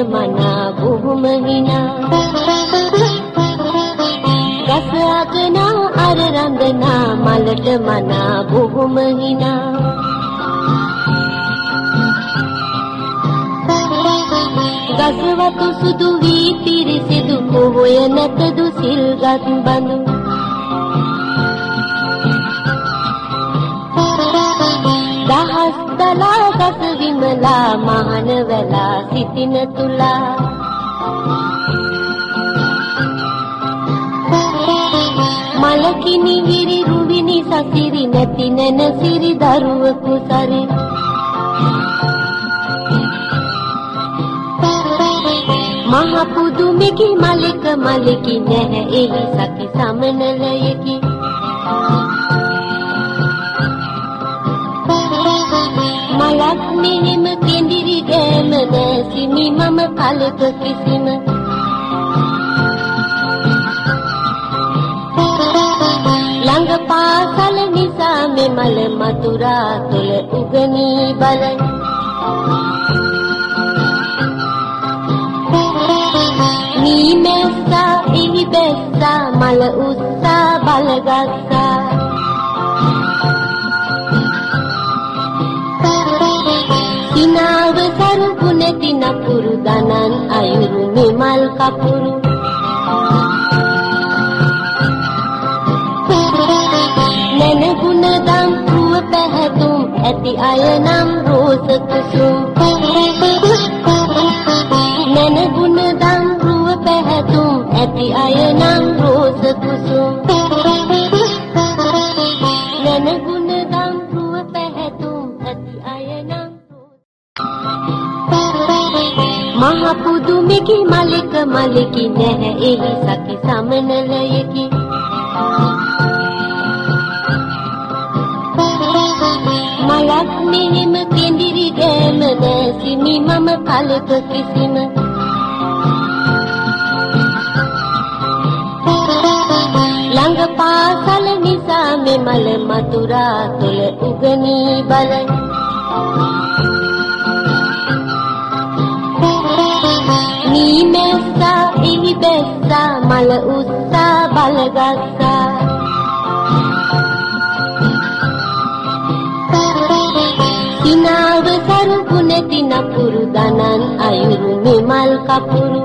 මනා බොහොම හිනා ගස අගනා අර රඳනා මලට මනා බොහොම හිනා ගසවතු සුදු වී පිරිසිදු කොහොය නැතදු සිල්ගත් බඳු දහස් දලා ගස විමලා මහන වෙලා සිටින තුලා මලකිනි විරි රුවිනි සසිරි නැති නැන සිරි දරුවකු සරි මහ පුදුමෙකි මලක මලකි නැහැ එහි සති සමනලයකි මලක් මෙහෙම කෙඳිරි ගෑම නැසිමි මම කලක කිසිම ළඟ පාසල නිසා මෙමල මතුරා තුළ උගනී බලයි මීමැස්සා එහි බැස්සා මල උස්සා බලගස්සා සිනාව සරුපු නැති නපුරු දනන් අයුරු මෙමල් කපුරු නැන ගුණ දම් රුව පැහැතුම් ඇති අය නම් රෝස කුසුම් නැන ගුණ දම් රුව පැහැතුම් ඇති අය නම් රෝස කුසුම් නැන ගුණ දම් රුව පැහැතුම් ඇති අය නම් මහ පුදුමෙකි මලක මලකි නැහැ එහි සති සමනලයකි මලක් මෙහෙම කෙඳිරි ගෑම නැසිමි මම කලක කිසිම ළඟ පාසල නිසා මෙමල මතුරා තුළ උගනී බලයි මීමැස්සා එහි බැස්සා මල උස්සා බලගස්සා සිනාව සරුපු නැති නපුරු දනන් අයුරු මෙමල් කපුරු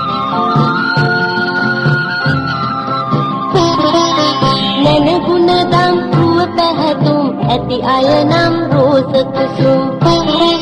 නැන ගුණ දම් රුව පැහැතුම් ඇති අය නම් රෝස කුසුම්